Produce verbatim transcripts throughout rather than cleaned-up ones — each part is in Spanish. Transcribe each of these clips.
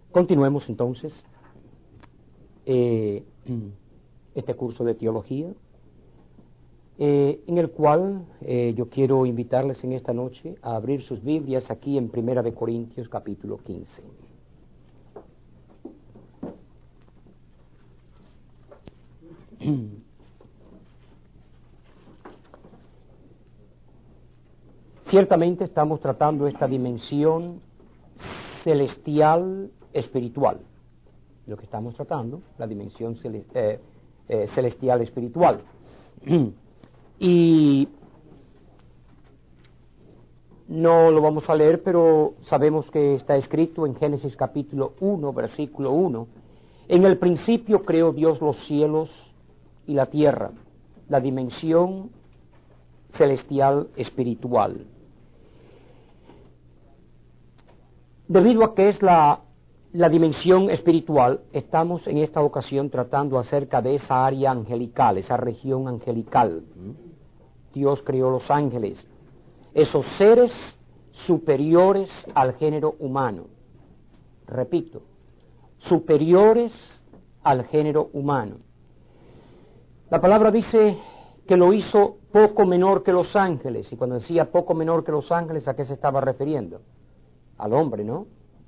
Continuemos entonces eh, este curso de teología, eh, en el cual eh, yo quiero invitarles en esta noche a abrir sus Biblias aquí en Primera de Corintios capítulo quince. Ciertamente estamos tratando esta dimensión celestial espiritual, lo que estamos tratando, la dimensión cele- eh, eh, celestial espiritual. Y no lo vamos a leer, pero sabemos que está escrito en Génesis capítulo uno, versículo uno. En el principio creó Dios los cielos y la tierra, la dimensión celestial espiritual. Debido a que es la, la dimensión espiritual, estamos en esta ocasión tratando acerca de esa área angelical, esa región angelical. Dios creó los ángeles, esos seres superiores al género humano. Repito, superiores al género humano. La palabra dice que lo hizo poco menor que los ángeles, y cuando decía poco menor que los ángeles, ¿a qué se estaba refiriendo? Al hombre, ¿no?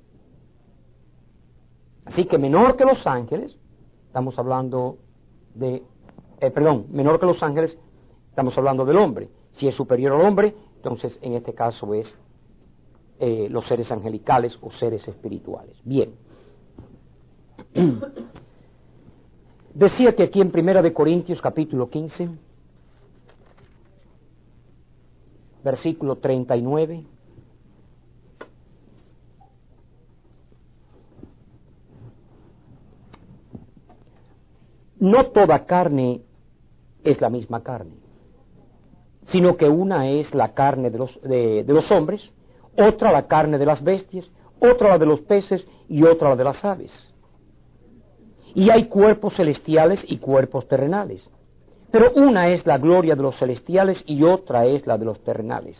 Así que menor que los ángeles, estamos hablando de, eh, perdón, menor que los ángeles, estamos hablando del hombre. Si es superior al hombre, entonces en este caso es eh, los seres angelicales o seres espirituales. Bien. Decía que aquí en Primera de Corintios capítulo quince, versículo treinta y nueve, no toda carne es la misma carne, sino que una es la carne de los, de, de los hombres, otra la carne de las bestias, otra la de los peces y otra la de las aves. Y hay cuerpos celestiales y cuerpos terrenales, pero una es la gloria de los celestiales y otra es la de los terrenales.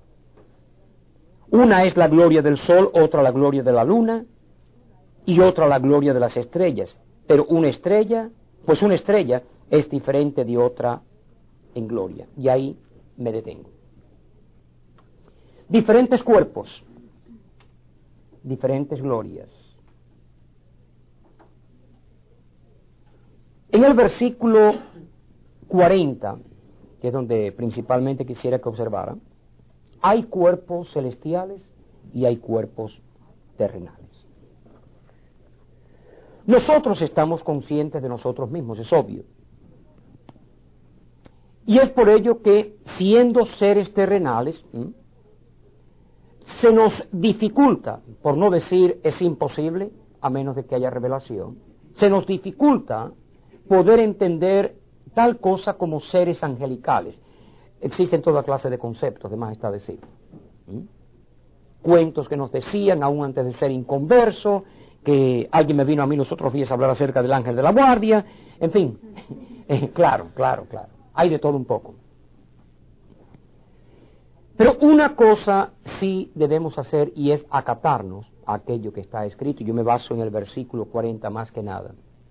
Una es la gloria del sol, otra la gloria de la luna y otra la gloria de las estrellas, pero una estrella Pues una estrella es diferente de otra en gloria. Y ahí me detengo. Diferentes cuerpos, diferentes glorias. En el versículo cuarenta, que es donde principalmente quisiera que observaran, hay cuerpos celestiales y hay cuerpos terrenales. Nosotros estamos conscientes de nosotros mismos, es obvio. Y es por ello que, siendo seres terrenales, ¿m? se nos dificulta, por no decir es imposible, a menos de que haya revelación, se nos dificulta poder entender tal cosa como seres angelicales. Existen toda clase de conceptos, de más está decir. ¿m? Cuentos que nos decían, aún antes de ser inconverso, que alguien me vino a mí los otros días a hablar acerca del ángel de la guardia, en fin, eh, claro, claro, claro, hay de todo un poco. Pero una cosa sí debemos hacer y es acatarnos a aquello que está escrito, y yo me baso en el versículo cuarenta más que nada.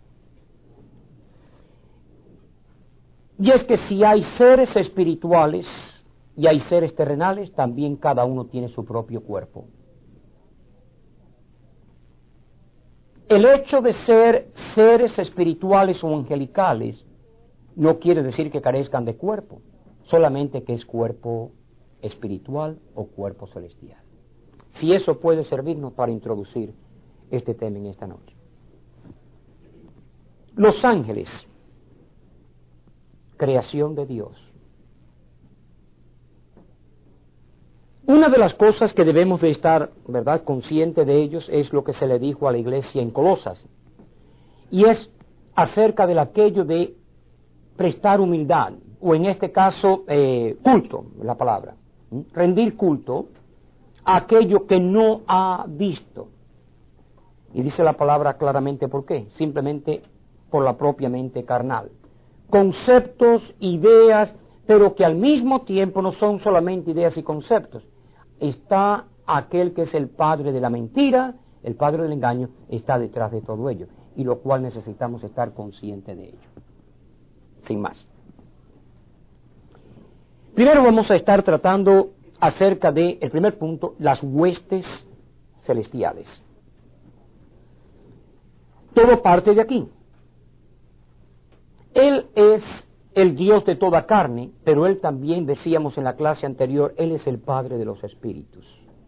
Y es que si hay seres espirituales y hay seres terrenales, también cada uno tiene su propio cuerpo. El hecho de ser seres espirituales o angelicales no quiere decir que carezcan de cuerpo, solamente que es cuerpo espiritual o cuerpo celestial. Si eso puede servirnos para introducir este tema en esta noche. Los ángeles, creación de Dios. Una de las cosas que debemos de estar, ¿verdad?, consciente de ellos es lo que se le dijo a la iglesia en Colosas, y es acerca de aquello de prestar humildad, o en este caso, eh, culto, la palabra, ¿sí? Rendir culto a aquello que no ha visto. Y dice la palabra claramente por qué, simplemente por la propia mente carnal. Conceptos, ideas, pero que al mismo tiempo no son solamente ideas y conceptos. Está aquel que es el padre de la mentira, El padre del engaño está detrás de todo ello, y lo cual necesitamos estar conscientes de ello. Sin más. Primero vamos a estar tratando acerca de, el primer punto, las huestes celestiales. Todo parte de aquí. Él es el Dios de toda carne, pero Él también, decíamos en la clase anterior, Él es el Padre de los espíritus.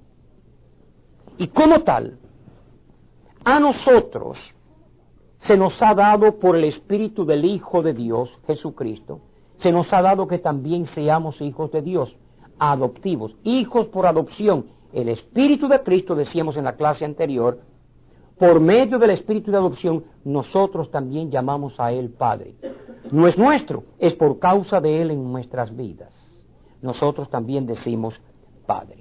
Y como tal, a nosotros se nos ha dado por el Espíritu del Hijo de Dios, Jesucristo, se nos ha dado que también seamos hijos de Dios, adoptivos, hijos por adopción. El Espíritu de Cristo, decíamos en la clase anterior, por medio del Espíritu de adopción, nosotros también llamamos a Él Padre. No es nuestro, es por causa de Él en nuestras vidas. Nosotros también decimos Padre.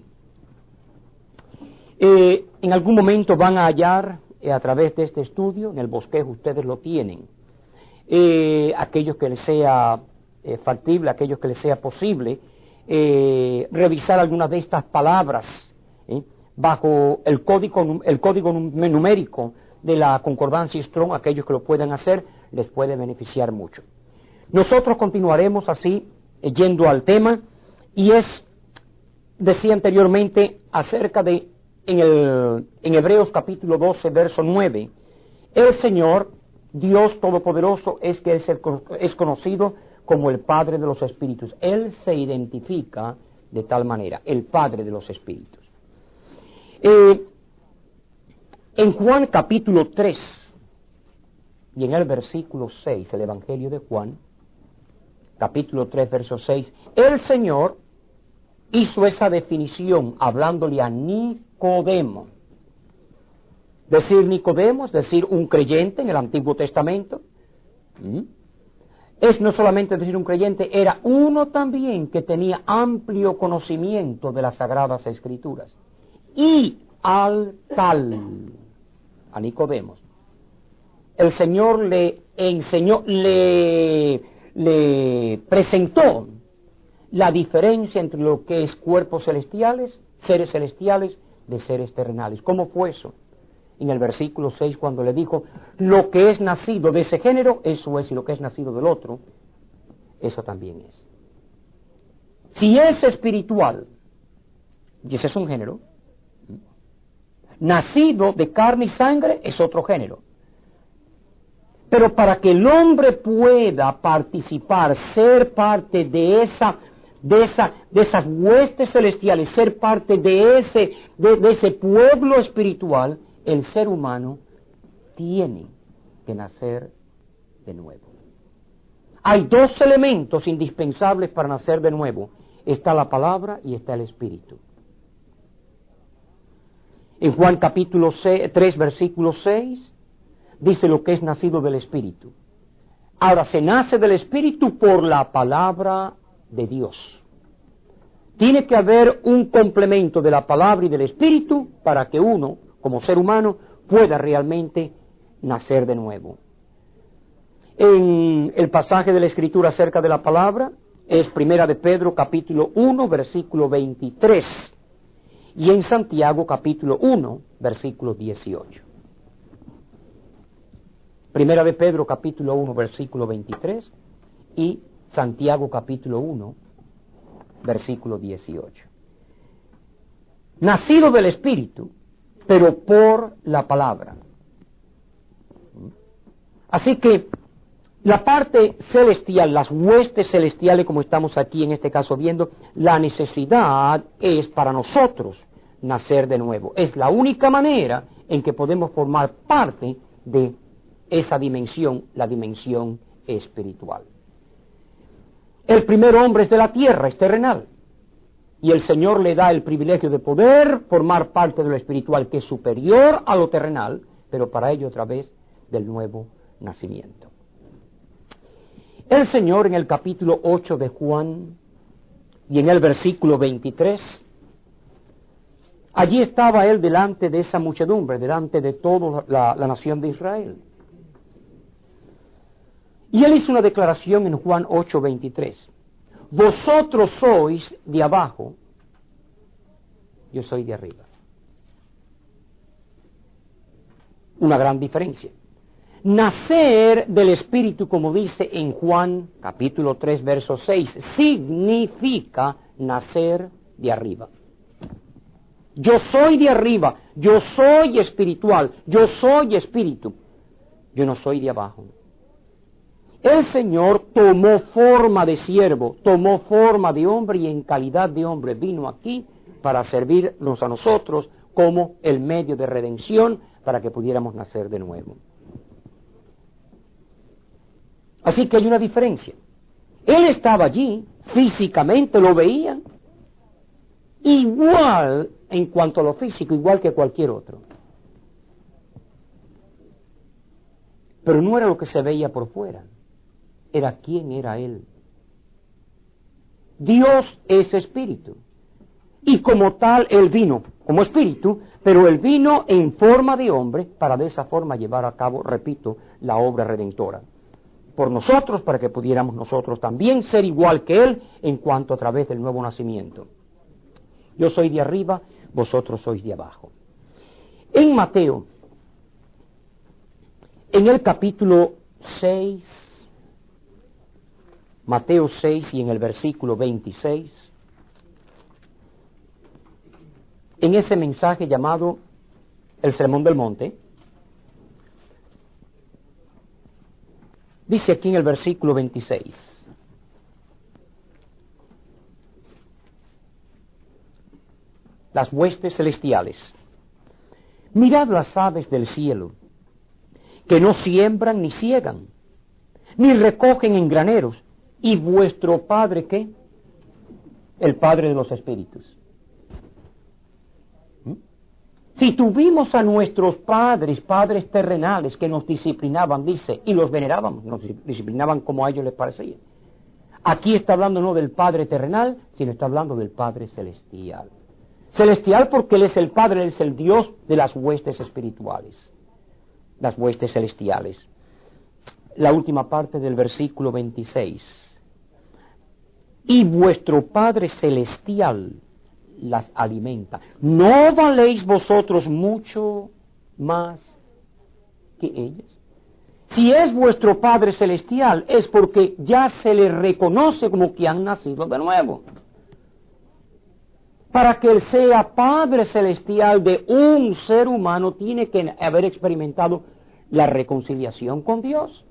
Eh, en algún momento van a hallar, eh, a través de este estudio, en el bosquejo ustedes lo tienen, eh, aquellos que les sea eh, factible, aquellos que les sea posible, eh, revisar algunas de estas palabras, ¿eh? bajo el código, el código numérico de la concordancia Strong. Aquellos que lo puedan hacer les puede beneficiar mucho. Nosotros continuaremos así, eh, yendo al tema, y es, decía anteriormente, acerca de, en, el, en Hebreos capítulo doce, verso nueve, el Señor, Dios Todopoderoso, es que es, el, es conocido como el Padre de los Espíritus. Él se identifica de tal manera, el Padre de los Espíritus. Eh, en Juan capítulo tres y en el versículo seis, el Evangelio de Juan, capítulo tres, verso seis, el Señor hizo esa definición hablándole a Nicodemo. Decir Nicodemo es decir un creyente en el Antiguo Testamento. ¿Mm? Es no solamente decir un creyente, era uno también que tenía amplio conocimiento de las Sagradas Escrituras. Y al tal, a Nicodemo, el Señor le enseñó, le, le presentó la diferencia entre lo que es cuerpos celestiales, seres celestiales, de seres terrenales. ¿Cómo fue eso? En el versículo seis, cuando le dijo, lo que es nacido de ese género, eso es, y lo que es nacido del otro, eso también es. Si es espiritual, y ese es un género, nacido de carne y sangre es otro género. Pero para que el hombre pueda participar, ser parte de esa, de esa, de esas huestes celestiales, ser parte de ese, de, de ese pueblo espiritual, el ser humano tiene que nacer de nuevo. Hay dos elementos indispensables para nacer de nuevo. Está la palabra y está el Espíritu. En Juan capítulo tres, versículo seis, dice lo que es nacido del Espíritu. Ahora, se nace del Espíritu por la palabra de Dios. Tiene que haber un complemento de la palabra y del Espíritu para que uno, como ser humano, pueda realmente nacer de nuevo. En el pasaje de la Escritura acerca de la palabra es Primera de Pedro capítulo uno, versículo veintitrés, y en Santiago capítulo uno, versículo dieciocho. Primera de Pedro capítulo uno, versículo veintitrés, y Santiago capítulo uno, versículo dieciocho. Nacido del Espíritu, pero por la palabra. Así que la parte celestial, las huestes celestiales, como estamos aquí en este caso viendo, la necesidad es para nosotros nacer de nuevo. Es la única manera en que podemos formar parte de esa dimensión, la dimensión espiritual. El primer hombre es de la tierra, es terrenal. Y el Señor le da el privilegio de poder formar parte de lo espiritual, que es superior a lo terrenal, pero para ello otra vez del nuevo nacimiento. El Señor en el capítulo ocho de Juan y en el versículo veintitrés, allí estaba Él delante de esa muchedumbre, delante de toda la, la nación de Israel. Y Él hizo una declaración en Juan ocho, veintitrés. Vosotros sois de abajo, yo soy de arriba. una gran diferencia. Nacer del Espíritu, como dice en Juan capítulo tres, verso seis, significa nacer de arriba. Yo soy de arriba, yo soy espiritual, yo soy espíritu, yo no soy de abajo. El Señor tomó forma de siervo, tomó forma de hombre y en calidad de hombre vino aquí para servirnos a nosotros como el medio de redención para que pudiéramos nacer de nuevo. Así que hay una diferencia. Él estaba allí, físicamente lo veían, igual en cuanto a lo físico, igual que cualquier otro. Pero no era lo que se veía por fuera, era quién era Él. Dios es espíritu, y como tal Él vino como espíritu, pero Él vino en forma de hombre para de esa forma llevar a cabo, repito, la obra redentora por nosotros, para que pudiéramos nosotros también ser igual que Él en cuanto a través del nuevo nacimiento. Yo soy de arriba, vosotros sois de abajo. En Mateo, en el capítulo seis, Mateo seis y en el versículo veintiséis, en ese mensaje llamado el Sermón del Monte, dice aquí en el versículo veintiséis, las huestes celestiales, mirad las aves del cielo, que no siembran ni siegan, ni recogen en graneros, y vuestro Padre, ¿qué? El Padre de los Espíritus. ¿Mm? Si tuvimos a nuestros padres, padres terrenales, que nos disciplinaban, dice, y los venerábamos, nos disciplinaban como a ellos les parecía. Aquí está hablando no del Padre terrenal, sino está hablando del Padre celestial. Celestial porque Él es el Padre, Él es el Dios de las huestes espirituales, las huestes celestiales. La última parte del versículo veintiséis. Y vuestro Padre celestial las alimenta. ¿No valéis vosotros mucho más que ellas? Si es vuestro Padre celestial, es porque ya se les reconoce como que han nacido de nuevo. Para que Él sea Padre celestial de un ser humano, tiene que haber experimentado la reconciliación con Dios.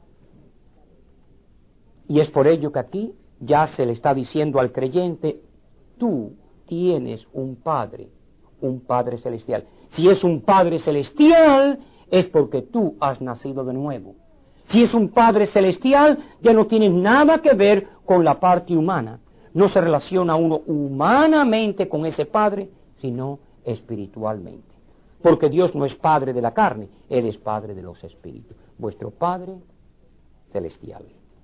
Y es por ello que aquí ya se le está diciendo al creyente, tú tienes un Padre, un Padre celestial. Si es un Padre celestial, es porque tú has nacido de nuevo. Si es un Padre celestial, ya no tiene nada que ver con la parte humana. No se relaciona uno humanamente con ese Padre, sino espiritualmente. Porque Dios no es Padre de la carne, Él es Padre de los espíritus. Vuestro Padre celestial.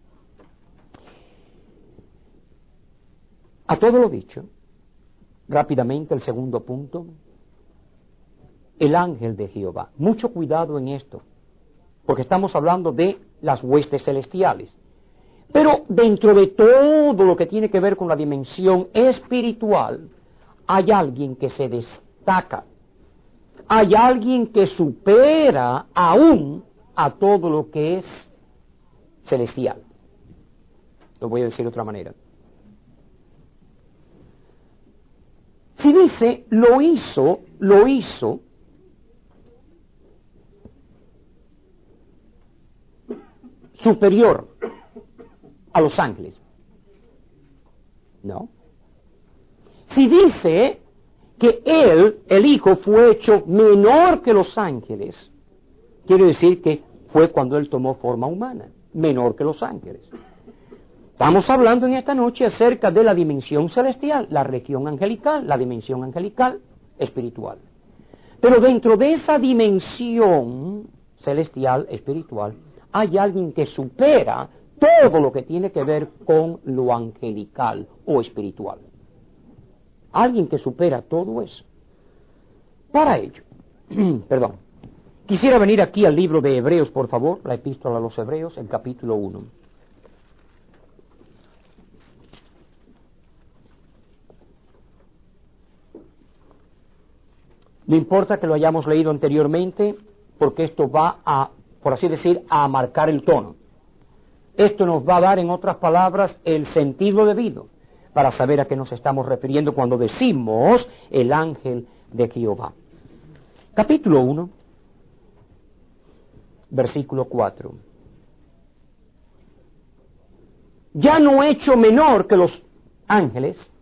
A todo lo dicho, rápidamente el segundo punto, el ángel de Jehová. Mucho cuidado en esto, porque estamos hablando de las huestes celestiales. Pero dentro de todo lo que tiene que ver con la dimensión espiritual, hay alguien que se destaca, hay alguien que supera aún a todo lo que es celestial. Lo voy a decir de otra manera. Si dice, lo hizo, lo hizo, superior a los ángeles. No. Si dice que Él, el Hijo, fue hecho menor que los ángeles, quiere decir que fue cuando Él tomó forma humana, menor que los ángeles. Estamos hablando en esta noche acerca de la dimensión celestial, la región angelical, la dimensión angelical espiritual. Pero dentro de esa dimensión celestial espiritual hay alguien que supera todo lo que tiene que ver con lo angelical o espiritual. Alguien que supera todo eso. Para ello, perdón, quisiera venir aquí al libro de Hebreos, por favor, la epístola a los Hebreos, el capítulo uno. No importa que lo hayamos leído anteriormente, porque esto va a, por así decir, a marcar el tono. Esto nos va a dar, en otras palabras, el sentido debido para saber a qué nos estamos refiriendo cuando decimos el ángel de Jehová. Capítulo uno, versículo cuatro. Ya no hecho menor que los ángeles.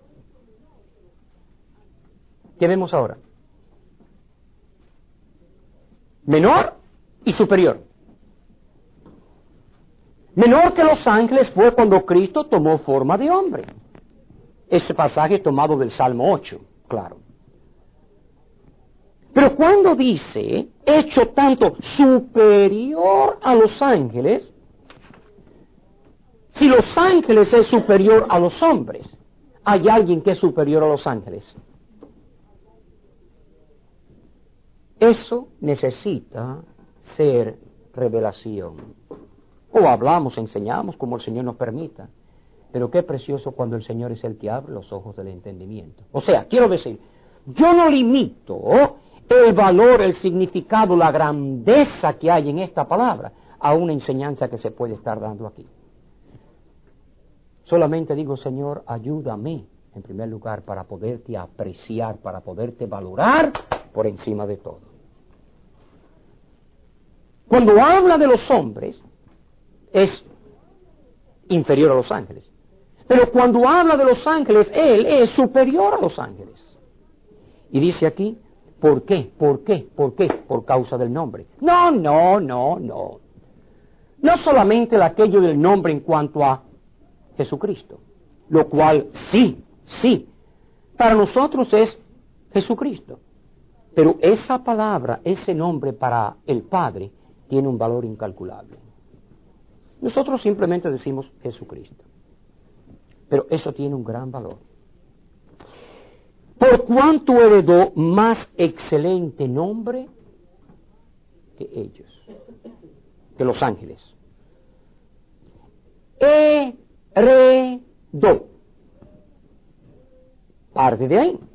¿Qué vemos ahora? Menor y superior. Menor que los ángeles fue cuando Cristo tomó forma de hombre. Ese pasaje tomado del Salmo ocho, claro. Pero cuando dice, hecho tanto superior a los ángeles, si los ángeles es superior a los hombres, ¿hay alguien que es superior a los ángeles? Eso necesita ser revelación. O hablamos, enseñamos como el Señor nos permita. Pero qué precioso cuando el Señor es el que abre los ojos del entendimiento. O sea, quiero decir, yo no limito el valor, el significado, la grandeza que hay en esta palabra a una enseñanza que se puede estar dando aquí. Solamente digo, Señor, ayúdame, en primer lugar, para poderte apreciar, para poderte valorar por encima de todo. Cuando habla de los hombres, es inferior a los ángeles. Pero cuando habla de los ángeles, Él es superior a los ángeles. Y dice aquí, ¿por qué? ¿Por qué? ¿Por qué? Por causa del nombre. No, no, no, no. No solamente aquello del nombre en cuanto a Jesucristo, lo cual sí, sí, para nosotros es Jesucristo. Pero esa palabra, ese nombre para el Padre, tiene un valor incalculable. Nosotros simplemente decimos Jesucristo. Pero eso tiene un gran valor. Por cuanto heredó más excelente nombre que ellos, que los ángeles. Heredó. Parte de ahí.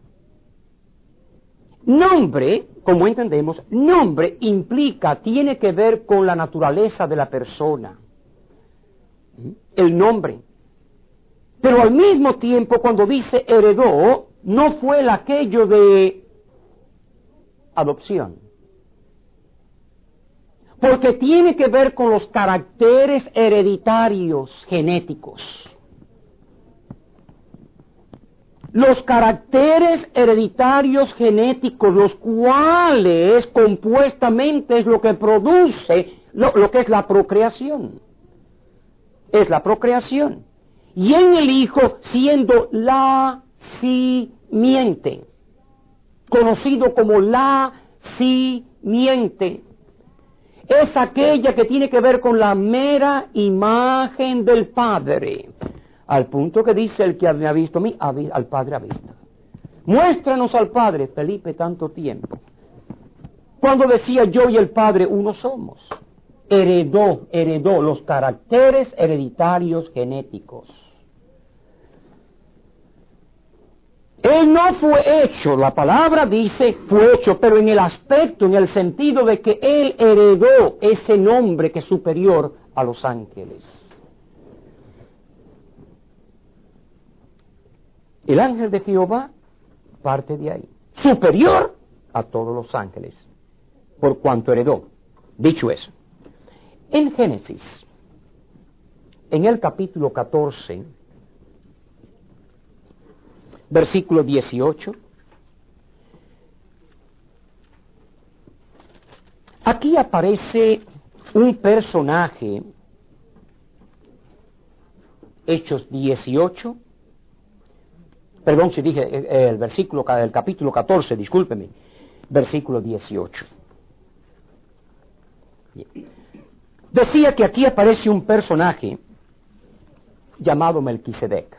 Nombre, como entendemos, nombre implica, tiene que ver con la naturaleza de la persona. El nombre. Pero al mismo tiempo, cuando dice heredó, no fue el aquello de adopción. Porque tiene que ver con los caracteres hereditarios genéticos. Los caracteres hereditarios genéticos, los cuales compuestamente es lo que produce lo, lo que es la procreación. Es la procreación. Y en el Hijo siendo la simiente, conocido como la simiente, es aquella que tiene que ver con la mera imagen del Padre, al punto que dice el que me ha visto a mí, al Padre ha visto. Muéstranos al Padre, Felipe, tanto tiempo. Cuando decía yo y el Padre uno somos, heredó, heredó los caracteres hereditarios genéticos. Él no fue hecho, la palabra dice fue hecho, pero en el aspecto, en el sentido de que Él heredó ese nombre que es superior a los ángeles. El ángel de Jehová parte de ahí, superior a todos los ángeles, por cuanto heredó. Dicho eso, en Génesis, en el capítulo catorce, versículo dieciocho, aquí aparece un personaje, Hechos dieciocho, perdón si dije eh, el versículo del capítulo catorce, discúlpeme, versículo dieciocho. Bien. Decía que aquí aparece un personaje llamado Melquisedec.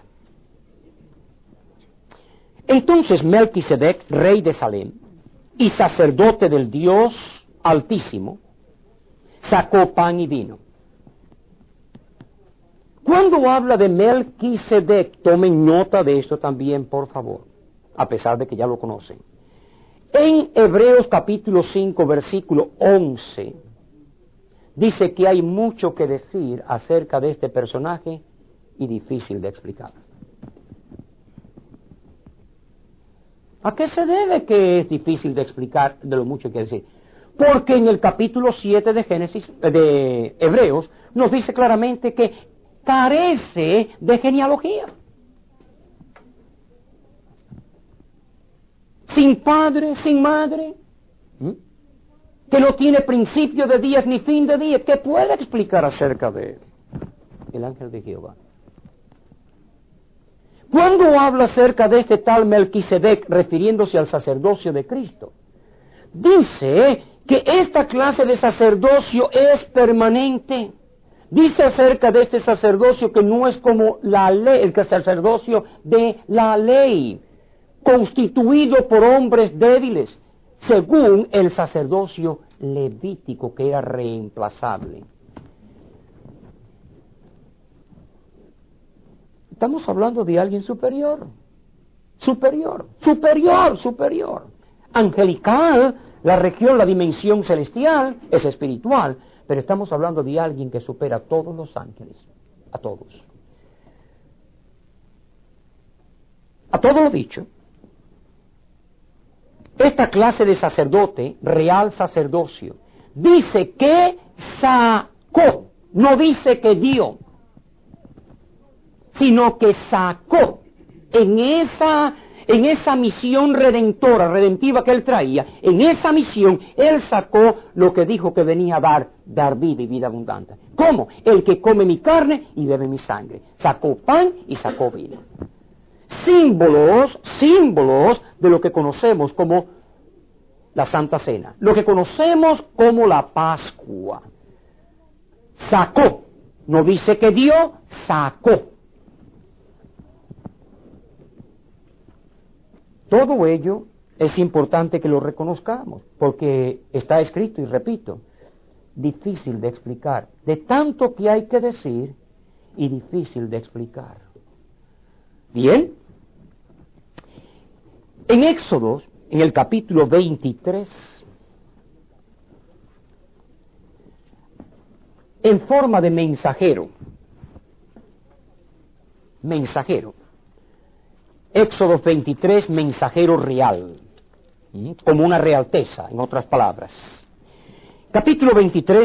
Entonces Melquisedec, rey de Salem y sacerdote del Dios Altísimo, sacó pan y vino. Cuando habla de Melquisedec, tomen nota de esto también, por favor, a pesar de que ya lo conocen. En Hebreos capítulo cinco, versículo once, dice que hay mucho que decir acerca de este personaje y difícil de explicar. ¿A qué se debe que es difícil de explicar de lo mucho que decir? Porque en el capítulo siete de Génesis, de Hebreos, nos dice claramente que carece de genealogía. Sin padre, sin madre, ¿Mm? que no tiene principio de días ni fin de días. ¿Qué puede explicar acerca de él? El ángel de Jehová. Cuando habla acerca de este tal Melquisedec, refiriéndose al sacerdocio de Cristo, dice que esta clase de sacerdocio es permanente. Dice acerca de este sacerdocio que no es como la ley, el sacerdocio de la ley, constituido por hombres débiles, según el sacerdocio levítico, que era reemplazable. Estamos hablando de alguien superior, superior, superior, superior. Angelical, la región, la dimensión celestial, es espiritual, pero estamos hablando de alguien que supera a todos los ángeles, a todos. A todo lo dicho, esta clase de sacerdote, real sacerdocio, dice que sacó, no dice que dio, sino que sacó en esa, en esa misión redentora, redentiva que él traía, en esa misión él sacó lo que dijo que venía a dar, dar vida y vida abundante. ¿Cómo? El que come mi carne y bebe mi sangre. Sacó pan y sacó vino. Símbolos, símbolos de lo que conocemos como la Santa Cena, lo que conocemos como la Pascua. Sacó, no dice que dio, sacó. Todo ello es importante que lo reconozcamos, porque está escrito, y repito, difícil de explicar, de tanto que hay que decir y difícil de explicar. Bien, en Éxodo, en el capítulo veintitrés, en forma de mensajero, mensajero, Éxodo veintitrés, mensajero real, como una realteza, en otras palabras. Capítulo veintitrés,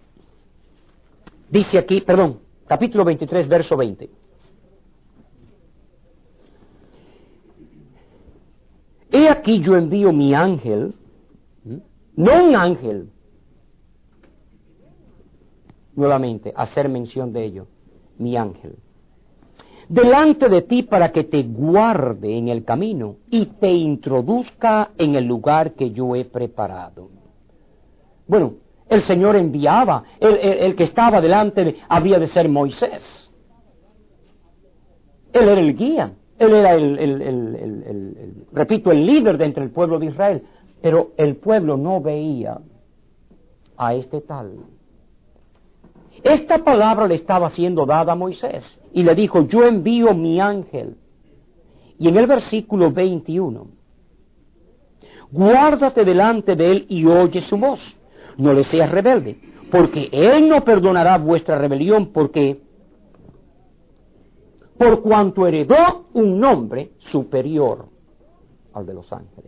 dice aquí, perdón, capítulo veintitrés, verso veinte. He aquí yo envío mi ángel, no un ángel, nuevamente, hacer mención de ello, mi ángel, delante de ti para que te guarde en el camino y te introduzca en el lugar que yo he preparado. Bueno, el Señor enviaba, el, el, el que estaba delante de, había de ser Moisés. Él era el guía, él era el, el, el, el, el, el repito, el líder de entre el pueblo de Israel, pero el pueblo no veía a este tal. Esta palabra le estaba siendo dada a Moisés y le dijo, yo envío mi ángel. Y en el versículo veintiuno, guárdate delante de él y oye su voz, no le seas rebelde, porque él no perdonará vuestra rebelión, porque por cuanto heredó un nombre superior al de los ángeles.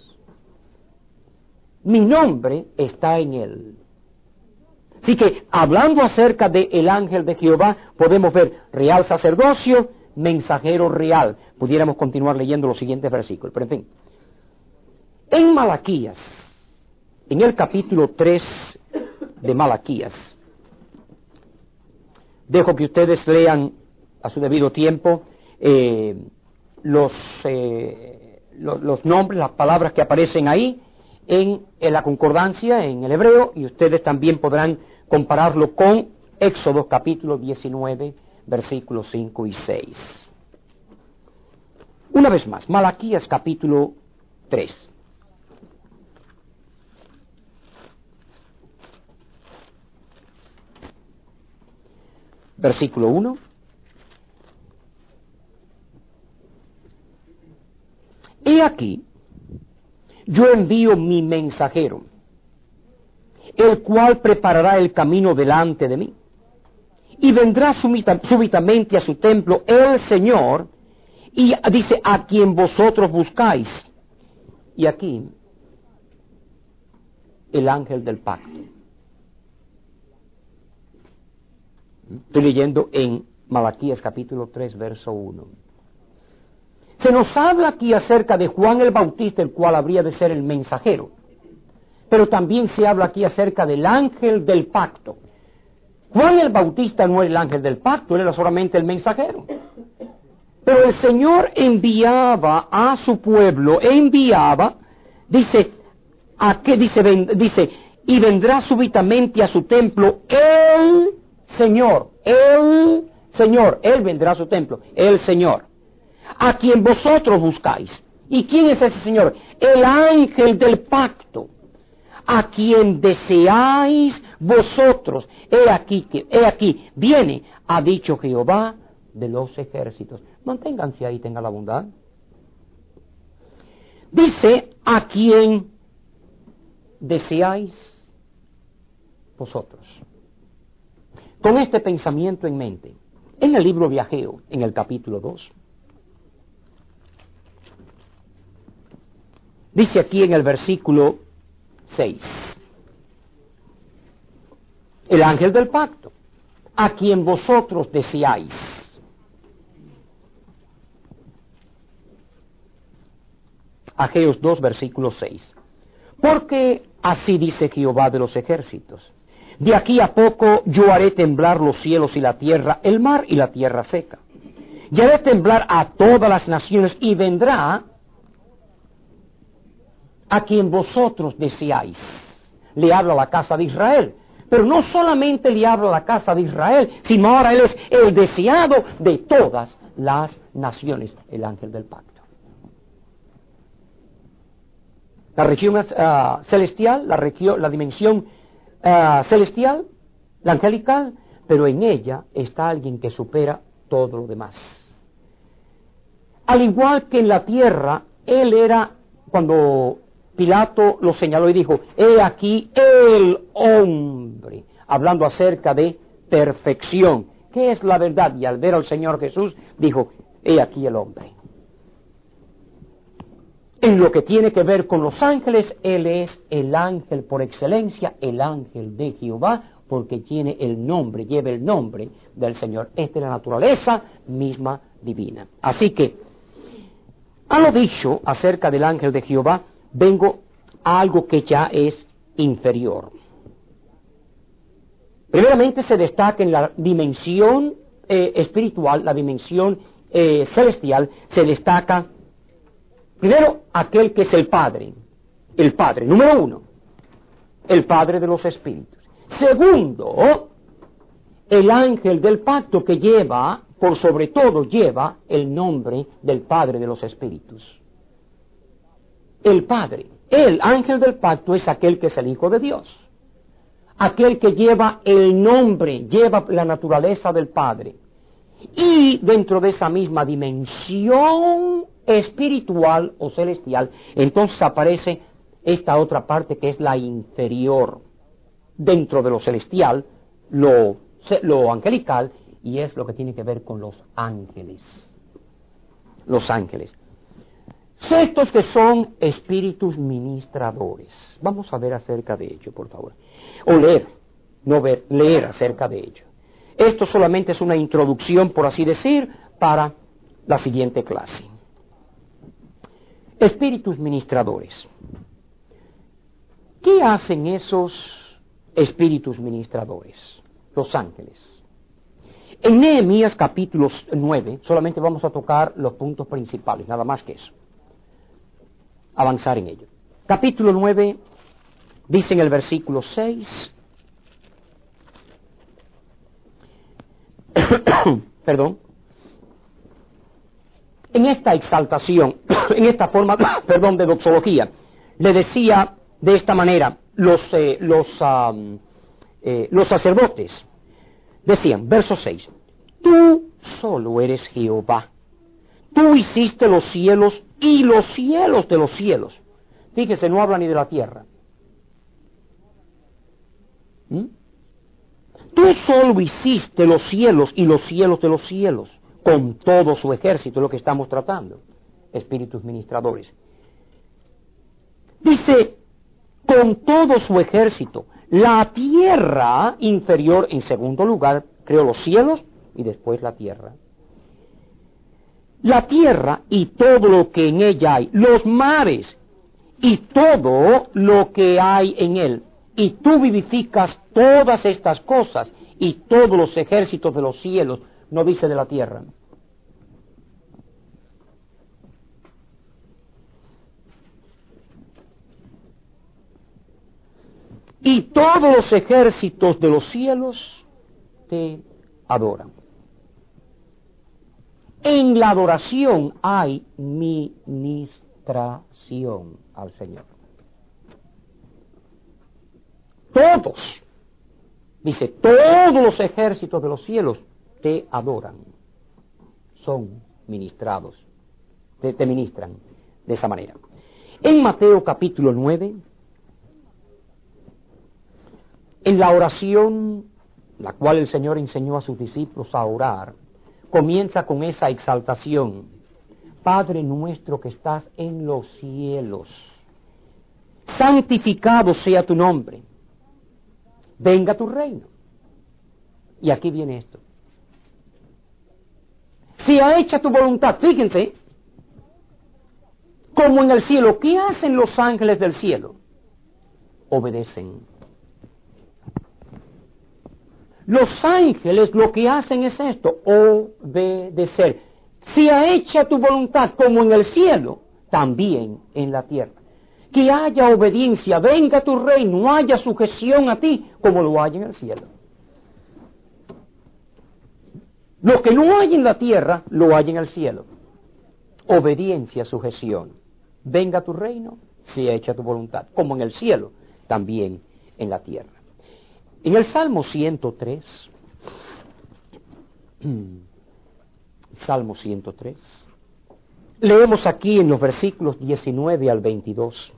Mi nombre está en él. Así que, hablando acerca del ángel de Jehová, podemos ver real sacerdocio, mensajero real. Pudiéramos continuar leyendo los siguientes versículos, pero en fin. En Malaquías, en el capítulo tres de Malaquías, dejo que ustedes lean a su debido tiempo eh, los, eh, los, los nombres, las palabras que aparecen ahí, en, en la concordancia, en el hebreo, y ustedes también podrán compararlo con Éxodo capítulo diecinueve, versículos cinco y seis. Una vez más, Malaquías capítulo tres. Versículo uno. He aquí, yo envío mi mensajero, el cual preparará el camino delante de mí. Y vendrá súbitamente a su templo el Señor, y dice, a quien vosotros buscáis. Y aquí, el ángel del pacto. Estoy leyendo en Malaquías capítulo tres, verso uno. Se nos habla aquí acerca de Juan el Bautista, el cual habría de ser el mensajero. Pero también se habla aquí acerca del ángel del pacto. Juan el Bautista no era el ángel del pacto, él era solamente el mensajero. Pero el Señor enviaba a su pueblo, enviaba, dice, ¿a qué? Dice, ven, dice, y vendrá súbitamente a su templo el Señor, el Señor, Él vendrá a su templo, el Señor, a quien vosotros buscáis. ¿Y quién es ese Señor? El ángel del pacto, a quien deseáis vosotros. He aquí, que, he aquí, viene, ha dicho Jehová de los ejércitos. Manténganse ahí, tenga la bondad. Dice, a quien deseáis vosotros. Con este pensamiento en mente, en el libro de Ageo, en el capítulo dos, dice aquí en el versículo seis, el ángel del pacto, a quien vosotros deseáis. Ageos dos, versículo seis. Porque así dice Jehová de los ejércitos, de aquí a poco yo haré temblar los cielos y la tierra, el mar y la tierra seca. Y haré temblar a todas las naciones, y vendrá a quien vosotros deseáis. Le habla a la casa de Israel. Pero no solamente le habla a la casa de Israel, sino ahora Él es el deseado de todas las naciones, el ángel del pacto. La región uh, celestial, la, región, la dimensión uh, celestial, la angelical, pero en ella está alguien que supera todo lo demás. Al igual que en la tierra, Él era, cuando Pilato lo señaló y dijo, he aquí el hombre, hablando acerca de perfección. ¿Qué es la verdad? Y al ver al Señor Jesús, dijo, he aquí el hombre. En lo que tiene que ver con los ángeles, Él es el ángel por excelencia, el ángel de Jehová, porque tiene el nombre, lleva el nombre del Señor. Esta es la naturaleza misma divina. Así que, a lo dicho acerca del ángel de Jehová, vengo a algo que ya es inferior. Primeramente se destaca en la dimensión eh, espiritual, la dimensión eh, celestial, se destaca primero aquel que es el Padre, el Padre, número uno, el Padre de los Espíritus. Segundo, el ángel del pacto que lleva, por sobre todo lleva el nombre del Padre de los Espíritus. El Padre, el ángel del pacto es aquel que es el Hijo de Dios, aquel que lleva el nombre, lleva la naturaleza del Padre. Y dentro de esa misma dimensión espiritual o celestial, entonces aparece esta otra parte que es la inferior, dentro de lo celestial, lo, lo angelical, y es lo que tiene que ver con los ángeles. Los ángeles. Estos que son espíritus ministradores. Vamos a ver acerca de ello, por favor. O leer, no ver, leer acerca de ello. Esto solamente es una introducción, por así decir, para la siguiente clase. Espíritus ministradores. ¿Qué hacen esos espíritus ministradores? Los ángeles. En Nehemías capítulo nueve, solamente vamos a tocar los puntos principales, nada más que eso. Avanzar en ello. Capítulo nueve, dice en el versículo seis, perdón, en esta exaltación, en esta forma, perdón, de doxología, le decía de esta manera los, eh, los, um, eh, los sacerdotes, decían, verso seis, tú solo eres Jehová, tú hiciste los cielos y los cielos de los cielos, Fíjese, no habla ni de la tierra. ¿Mm? Tú solo hiciste los cielos y los cielos de los cielos, con todo su ejército, lo que estamos tratando, espíritus ministradores. Dice, con todo su ejército, la tierra inferior, en segundo lugar, creó los cielos y después la tierra. La tierra y todo lo que en ella hay, los mares y todo lo que hay en él. Y tú vivificas todas estas cosas y todos los ejércitos de los cielos, no dice de la tierra. Y todos los ejércitos de los cielos te adoran. En la adoración hay ministración al Señor. Todos, dice, todos los ejércitos de los cielos te adoran, son ministrados, te, te ministran de esa manera. En Mateo capítulo nueve, en la oración, la cual el Señor enseñó a sus discípulos a orar, comienza con esa exaltación: Padre nuestro que estás en los cielos, santificado sea tu nombre, venga tu reino. Y aquí viene esto: sea hecha tu voluntad. Fíjense, como en el cielo. ¿Qué hacen los ángeles del cielo? Obedecen. Los ángeles lo que hacen es esto: obedecer. Sea hecha tu voluntad como en el cielo, también en la tierra. Que haya obediencia, venga tu reino, haya sujeción a ti, como lo hay en el cielo. Lo que no hay en la tierra, lo hay en el cielo. Obediencia, sujeción. Venga tu reino, sea hecha tu voluntad, como en el cielo, también en la tierra. En el Salmo ciento tres, Salmo ciento tres, leemos aquí en los versículos diecinueve al veintidós.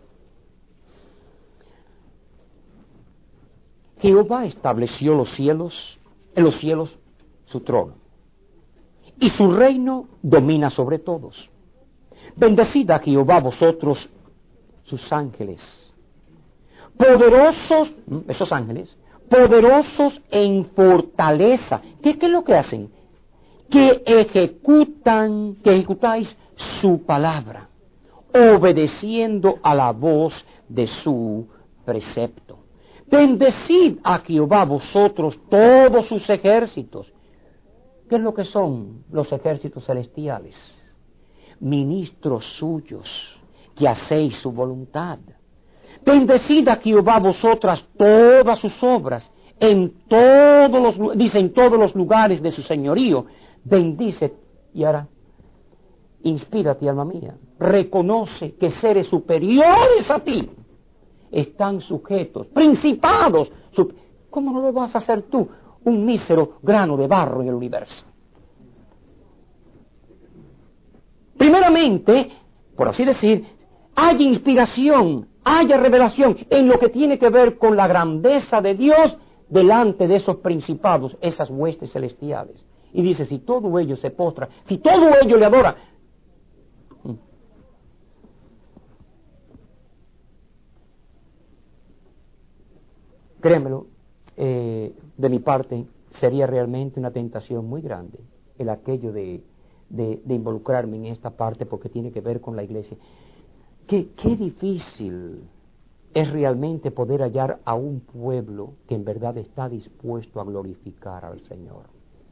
Jehová estableció los cielos, en los cielos su trono, y su reino domina sobre todos. Bendecid a Jehová vosotros, sus ángeles, poderosos, esos ángeles, poderosos en fortaleza. ¿Qué, qué es lo que hacen? Que ejecutan, que ejecutáis su palabra, obedeciendo a la voz de su precepto. Bendecid a Jehová vosotros todos sus ejércitos. ¿Qué es lo que son los ejércitos celestiales? Ministros suyos, que hacéis su voluntad. Bendecid a Jehová vosotras todas sus obras, en todos los, dice, en todos los lugares de su señorío. Bendice, y ahora, inspírate, alma mía, reconoce que seres superiores a ti están sujetos, principados. Su, ¿Cómo no lo vas a hacer tú, un mísero grano de barro en el universo? Primeramente, por así decir, hay inspiración, haya revelación en lo que tiene que ver con la grandeza de Dios delante de esos principados, esas huestes celestiales. Y dice, si todo ello se postra, si todo ello le adora, créemelo, eh, de mi parte sería realmente una tentación muy grande el aquello de, de, de involucrarme en esta parte, porque tiene que ver con la iglesia. Qué, qué difícil es realmente poder hallar a un pueblo que en verdad está dispuesto a glorificar al Señor.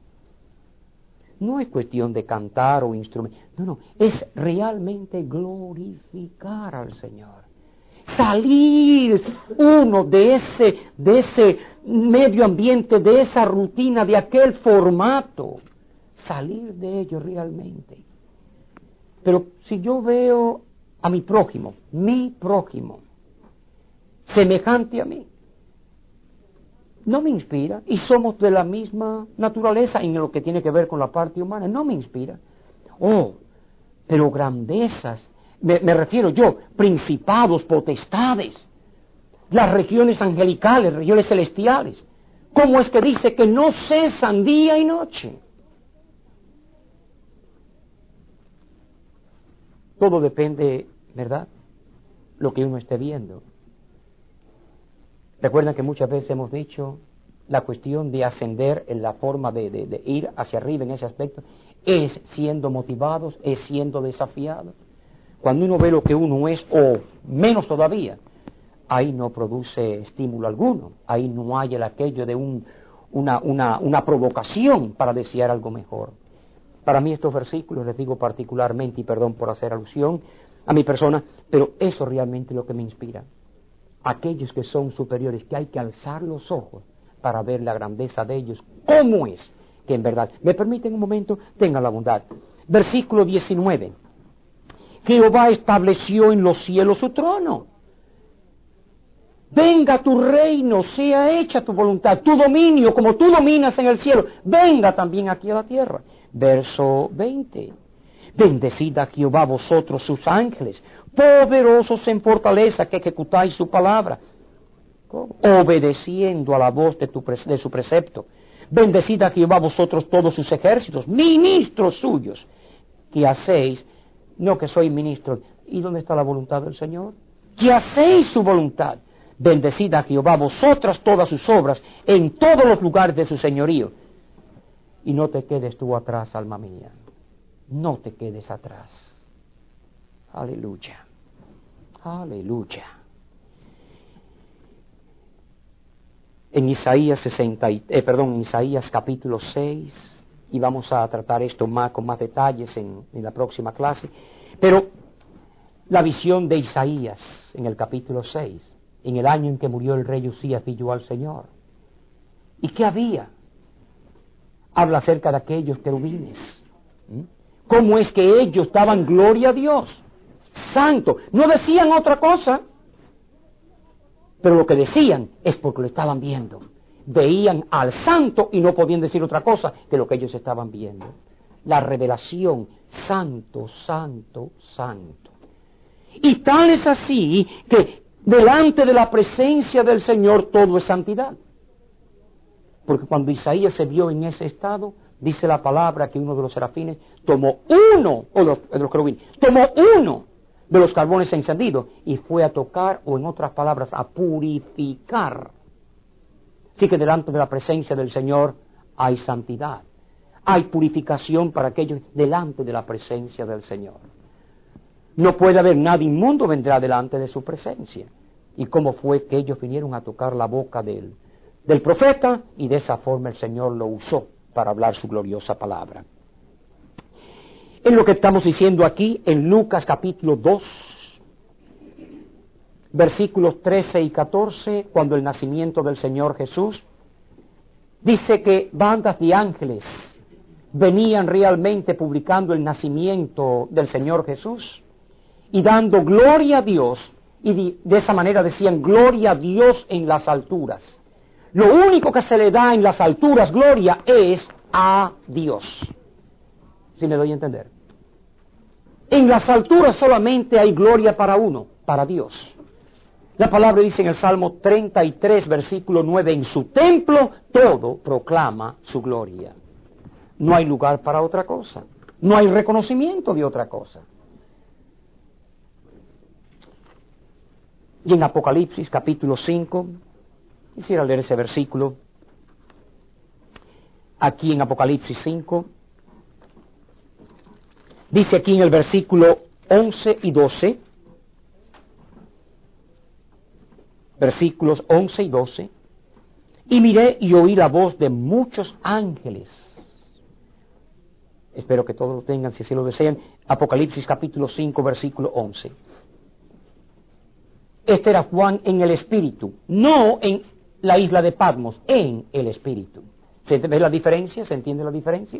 No es cuestión de cantar o instrumentos, no, no, es realmente glorificar al Señor. Salir uno de ese, de ese medio ambiente, de esa rutina, de aquel formato, salir de ello realmente. Pero si yo veo a mi prójimo, mi prójimo, semejante a mí, no me inspira, y somos de la misma naturaleza en lo que tiene que ver con la parte humana, no me inspira. Oh, pero grandezas, me, me refiero yo, principados, potestades, las regiones angelicales, regiones celestiales. ¿Cómo es que dice que no cesan día y noche? Todo depende, ¿verdad?, lo que uno esté viendo. Recuerdan que muchas veces hemos dicho la cuestión de ascender en la forma de, de, de ir hacia arriba en ese aspecto es siendo motivados, es siendo desafiados. Cuando uno ve lo que uno es, o menos todavía, ahí no produce estímulo alguno, ahí no hay el aquello de un, una, una, una provocación para desear algo mejor. Para mí estos versículos, les digo particularmente, y perdón por hacer alusión a mi persona, pero eso realmente es lo que me inspira. Aquellos que son superiores, que hay que alzar los ojos para ver la grandeza de ellos, cómo es que en verdad, me permiten un momento, tengan la bondad. Versículo diecinueve, Jehová estableció en los cielos su trono. Venga tu reino, sea hecha tu voluntad, tu dominio, como tú dominas en el cielo, venga también aquí a la tierra. Verso veinte, bendecid a Jehová vosotros sus ángeles, poderosos en fortaleza, que ejecutáis su palabra, obedeciendo a la voz de, tu, de su precepto. Bendecid a Jehová vosotros todos sus ejércitos, ministros suyos, que hacéis, no que soy ministro, ¿y dónde está la voluntad del Señor? Que hacéis su voluntad. Bendecid a Jehová vosotras todas sus obras, en todos los lugares de su señorío. Y no te quedes tú atrás, alma mía, no te quedes atrás. Aleluya, aleluya. En Isaías sesenta, eh, perdón, en Isaías capítulo seis, y vamos a tratar esto más con más detalles en, en la próxima clase, pero la visión de Isaías en el capítulo seis, en el año en que murió el rey Usías, vio al Señor. ¿Y qué había? Habla acerca de aquellos querubines. ¿Mm? ¿Cómo es que ellos daban gloria a Dios? Santo. No decían otra cosa. Pero lo que decían es porque lo estaban viendo. Veían al santo y no podían decir otra cosa que lo que ellos estaban viendo. La revelación, santo, santo, santo. Y tal es así que delante de la presencia del Señor todo es santidad. Porque cuando Isaías se vio en ese estado, dice la palabra que uno de los serafines tomó uno, o los, de los querubines, tomó uno de los carbones encendidos y fue a tocar, o en otras palabras, a purificar. Así que delante de la presencia del Señor hay santidad, hay purificación para aquellos delante de la presencia del Señor. No puede haber nada inmundo, vendrá delante de su presencia. ¿Y cómo fue que ellos vinieron a tocar la boca de él? Del profeta, y de esa forma el Señor lo usó para hablar su gloriosa palabra. Es lo que estamos diciendo aquí en Lucas capítulo dos, versículos trece y catorce, cuando el nacimiento del Señor Jesús, dice que bandas de ángeles venían realmente publicando el nacimiento del Señor Jesús y dando gloria a Dios, y de esa manera decían gloria a Dios en las alturas. Lo único que se le da en las alturas gloria es a Dios. ¿Sí me doy a entender? En las alturas solamente hay gloria para uno, para Dios. La palabra dice en el Salmo treinta y tres, versículo nueve, en su templo todo proclama su gloria. No hay lugar para otra cosa. No hay reconocimiento de otra cosa. Y en Apocalipsis capítulo cinco, quisiera leer ese versículo. Aquí en Apocalipsis cinco, dice aquí en el versículo once y doce, versículos once y doce, y miré y oí la voz de muchos ángeles. Espero que todos lo tengan, si así lo desean. Apocalipsis capítulo cinco, versículo once. Este era Juan en el Espíritu, no en la isla de Patmos, en el Espíritu. ¿Se ve la diferencia? ¿Se entiende la diferencia?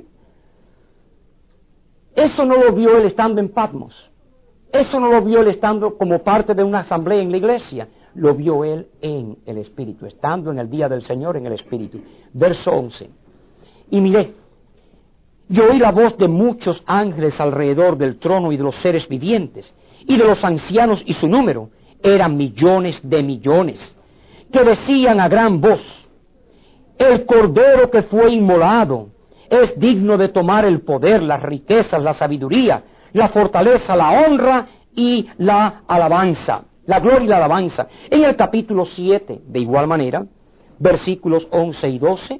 Eso no lo vio él estando en Patmos. Eso no lo vio él estando como parte de una asamblea en la iglesia. Lo vio él en el Espíritu, estando en el día del Señor en el Espíritu. Verso once. Y miré, y oí la voz de muchos ángeles alrededor del trono y de los seres vivientes, y de los ancianos, y su número eran millones de millones, que decían a gran voz: el Cordero que fue inmolado es digno de tomar el poder, las riquezas, la sabiduría, la fortaleza, la honra y la alabanza, la gloria y la alabanza. En el capítulo siete, de igual manera, versículos once y doce,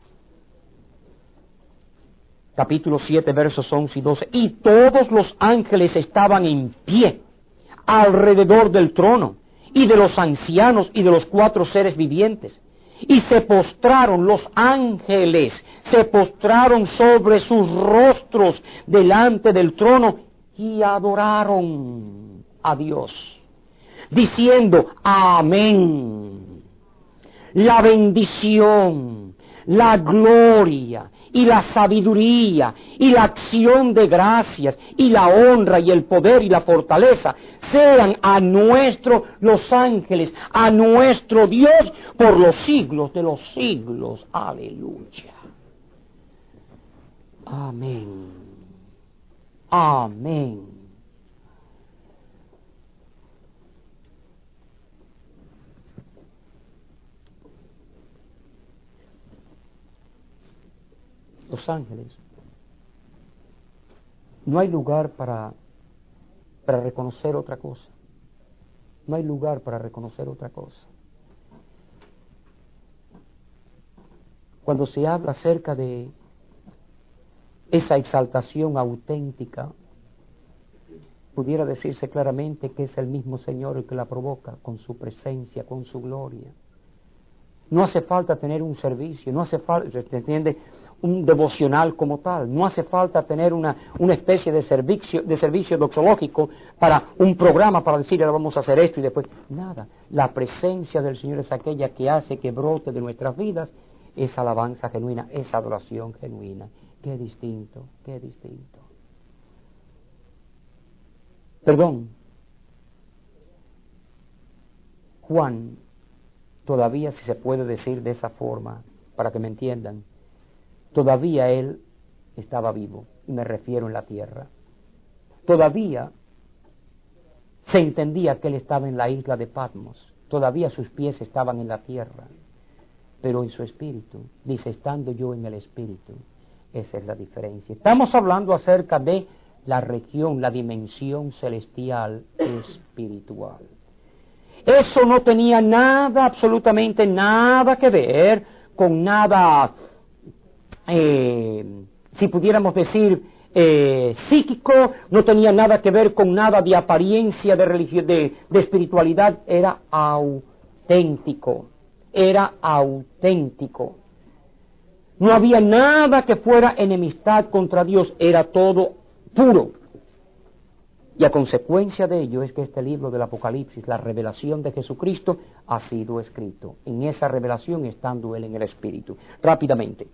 capítulo siete, versos once y doce, y todos los ángeles estaban en pie alrededor del trono, y de los ancianos y de los cuatro seres vivientes, y se postraron los ángeles, se postraron sobre sus rostros delante del trono, y adoraron a Dios, diciendo: amén. La bendición, la gloria y la sabiduría y la acción de gracias y la honra y el poder y la fortaleza sean a nuestro, los ángeles, a nuestro Dios por los siglos de los siglos. Aleluya. Amén. Amén. Los ángeles. No hay lugar para, para reconocer otra cosa. No hay lugar para reconocer otra cosa. Cuando se habla acerca de esa exaltación auténtica, pudiera decirse claramente que es el mismo Señor el que la provoca con su presencia, con su gloria. No hace falta tener un servicio, no hace falta, ¿se entiende?, un devocional como tal. No hace falta tener una, una especie de servicio, de servicio doxológico para un programa para decir: ahora vamos a hacer esto y después. Nada. La presencia del Señor es aquella que hace que brote de nuestras vidas esa alabanza genuina, esa adoración genuina. Qué distinto, qué distinto. Perdón. Juan, todavía, si se puede decir de esa forma, para que me entiendan, todavía él estaba vivo, y me refiero en la tierra. Todavía se entendía que él estaba en la isla de Patmos, todavía sus pies estaban en la tierra, pero en su espíritu, dice: estando yo en el espíritu. Esa es la diferencia. Estamos hablando acerca de la región, la dimensión celestial espiritual. Eso no tenía nada, absolutamente nada que ver con nada, eh, si pudiéramos decir, eh, psíquico, no tenía nada que ver con nada de apariencia de religión, de, de espiritualidad. Era auténtico, era auténtico. No había nada que fuera enemistad contra Dios, era todo puro. Y a consecuencia de ello es que este libro del Apocalipsis, la revelación de Jesucristo, ha sido escrito. En esa revelación estando Él en el Espíritu. Rápidamente.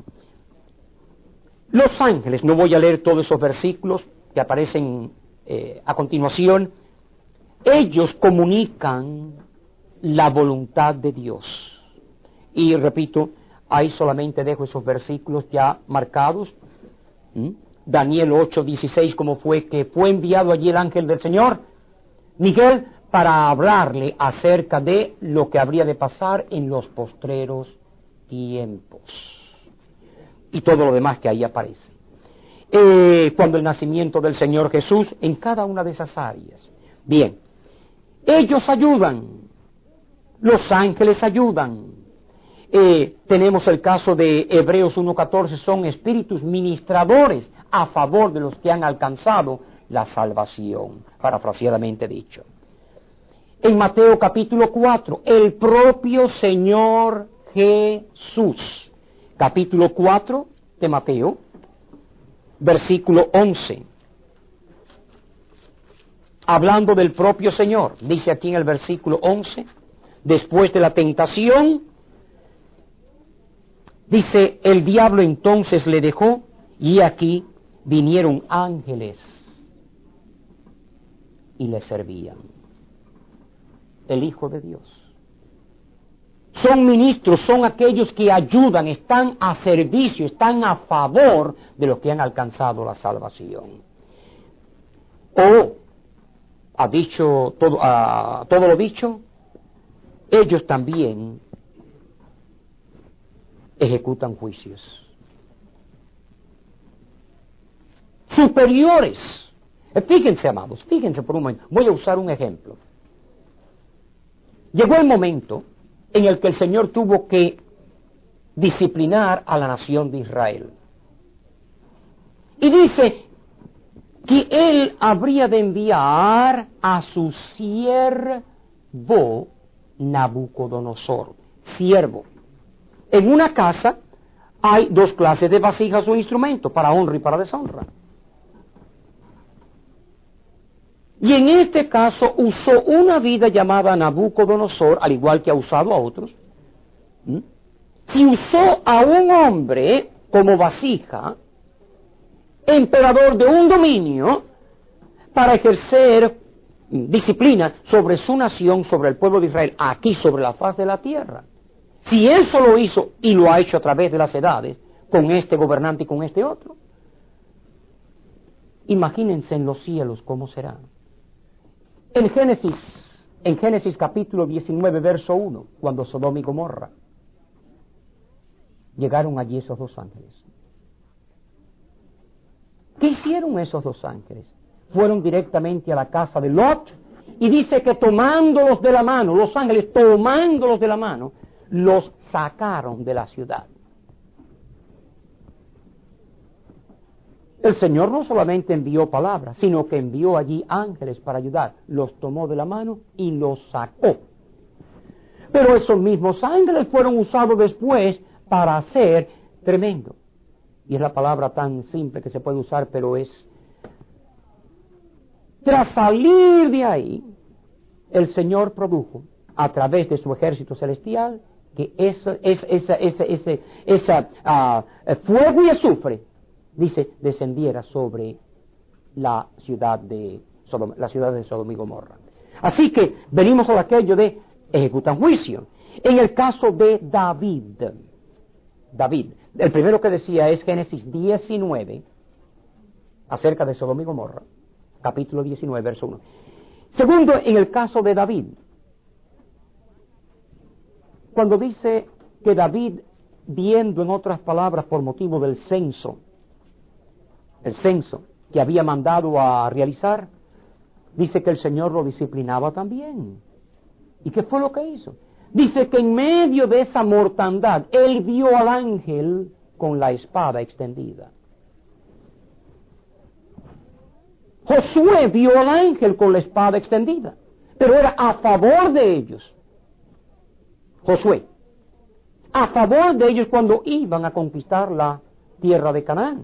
Los ángeles, no voy a leer todos esos versículos que aparecen eh, a continuación, ellos comunican la voluntad de Dios. Y repito, ahí solamente dejo esos versículos ya marcados. ¿Mm? Daniel ocho dieciséis, como fue que fue enviado allí el ángel del Señor, Miguel, para hablarle acerca de lo que habría de pasar en los postreros tiempos. Y todo lo demás que ahí aparece. Eh, cuando el nacimiento del Señor Jesús, en cada una de esas áreas. Bien, ellos ayudan, los ángeles ayudan. Eh, tenemos el caso de Hebreos uno catorce, son espíritus ministradores a favor de los que han alcanzado la salvación, parafraseadamente dicho. En Mateo capítulo cuatro, el propio Señor Jesús, capítulo cuatro de Mateo, versículo once, hablando del propio Señor, dice aquí en el versículo once, después de la tentación, dice: el diablo entonces le dejó, y aquí vinieron ángeles y le servían. El Hijo de Dios, son ministros, son aquellos que ayudan, están a servicio, están a favor de los que han alcanzado la salvación. O, ha dicho todo, uh, todo lo dicho, ellos también ejecutan juicios superiores. Fíjense, amados, fíjense por un momento. Voy a usar un ejemplo. Llegó el momento en el que el Señor tuvo que disciplinar a la nación de Israel. Y dice que Él habría de enviar a su siervo Nabucodonosor. Siervo. En una casa hay dos clases de vasijas o instrumentos, para honra y para deshonra. Y en este caso usó una vida llamada Nabucodonosor, al igual que ha usado a otros. ¿Mm? Si usó a un hombre como vasija, emperador de un dominio, para ejercer disciplina sobre su nación, sobre el pueblo de Israel, aquí sobre la faz de la tierra. Si eso lo hizo, y lo ha hecho a través de las edades, con este gobernante y con este otro, imagínense en los cielos cómo será. En Génesis, en Génesis capítulo diecinueve, verso uno, cuando Sodoma y Gomorra, llegaron allí esos dos ángeles. ¿Qué hicieron esos dos ángeles? Fueron directamente a la casa de Lot, y dice que tomándolos de la mano, los ángeles tomándolos de la mano, los sacaron de la ciudad. El Señor no solamente envió palabras, sino que envió allí ángeles para ayudar. Los tomó de la mano y los sacó. Pero esos mismos ángeles fueron usados después para hacer tremendo. Y es la palabra tan simple que se puede usar, pero es... Tras salir de ahí, el Señor produjo, a través de su ejército celestial, que eso, es, esa, esa, esa, esa uh, fuego y azufre, dice, descendiera sobre la ciudad de Sodoma, la ciudad de Sodoma y Gomorra. Así que venimos a aquello de ejecutan juicio. En el caso de David, David, el primero que decía es Génesis diecinueve, acerca de Sodoma y Gomorra, capítulo diecinueve, verso uno. Segundo, en el caso de David, cuando dice que David, viendo en otras palabras por motivo del censo, el censo que había mandado a realizar, dice que el Señor lo disciplinaba también. ¿Y qué fue lo que hizo? Dice que en medio de esa mortandad, él vio al ángel con la espada extendida. Josué vio al ángel con la espada extendida, pero era a favor de ellos. Josué, a favor de ellos cuando iban a conquistar la tierra de Canaán.